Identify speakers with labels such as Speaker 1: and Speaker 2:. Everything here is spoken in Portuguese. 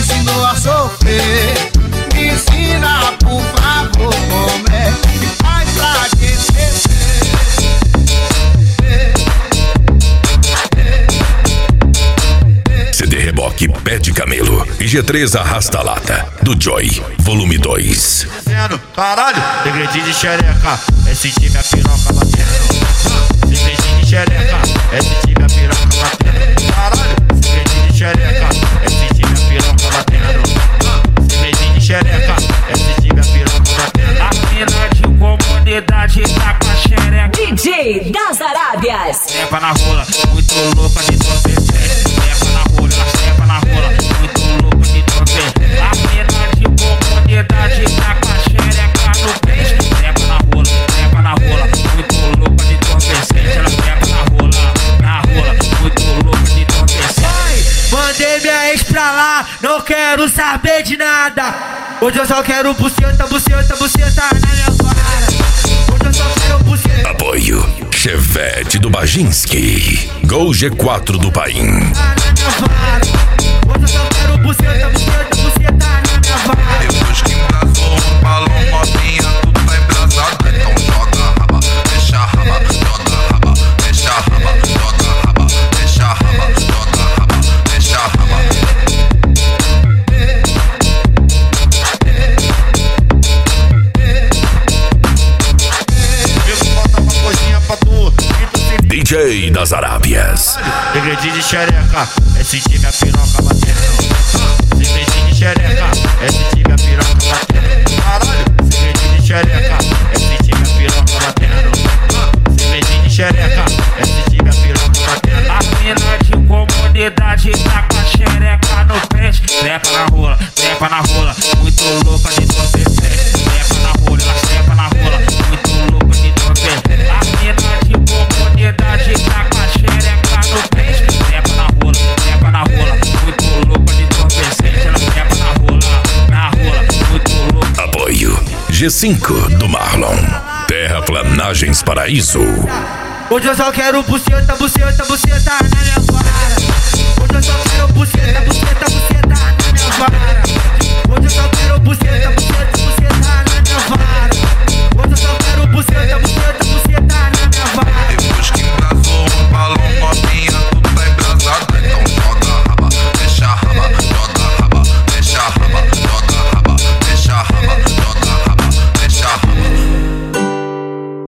Speaker 1: ensinou a sofrer. Me ensina, por favor, como é que faz pra te esquecer.
Speaker 2: CD Reboque Pé de Camelo e G3 Arrasta Lata do Joy, volume 2.
Speaker 3: Dizendo, caralho, segredinho de xereca, é sentir minha piroca batendo. Segredinho de xereca, é sentir minha piroca batendo. Caralho, segredinho de xereca, é sentir minha piroca batendo. Segredinho de xereca, é sentir minha piroca batendo.
Speaker 4: A mina de comunidade tá com a xereca.
Speaker 5: DJ das Arábias.
Speaker 4: Trepa na rola, muito louca de trompete. Trepa na rola, ela trepa na rola, muito louca de trompete. A mina de comunidade tá com a xereca no peixe. Trepa na rola, muito louca de trompete. Ela trepa na rola, muito louca de trompete.
Speaker 6: Mandei minha ex pra lá, não quero saber de nada. Hoje eu só quero buceta, buceta, buceta na minha vara. Hoje eu só quero buceta.
Speaker 2: Apoio Chevette do Bajinski, Gol G4 do Paim.
Speaker 6: Na minha vara. Hoje eu só quero buceta, buceta, buceta na minha vara.
Speaker 7: Depois que embrasou um balão, novinha, tudo tá embrasado. Então joga a raba, deixa a raba, joga a raba, deixa a raba, joga a raba, deixa a raba, joga a raba, deixa a raba.
Speaker 2: DJ das Arábias.
Speaker 3: Segredinho de xereca, é sentir minha piroca batendo. Segredinho de xereca, é sentir minha piroca batendo. Caralho, segredinho de xereca, é sentir minha piroca batendo. Segredinho de xereca, é sentir minha piroca batendo.
Speaker 4: A mina de comunidade tá com a xereca no peixe. Trepa na rola, muito louca de trompete. Trepa na rola, ela trepa na rola, muito louca de trompete. A mina de comunidade tá com a xereca no peixe. Trepa na rola, muito louca de trompete. Ela trepa na rola, muito louca.
Speaker 2: Apoio G5 do Marlon, Terraplanagens Paraíso.
Speaker 6: Hoje eu só quero buceta, buceta, buceta na minha vara. Hoje eu só quero buceta, buceta, buceta na minha vara. Hoje eu só quero buceta, buceta.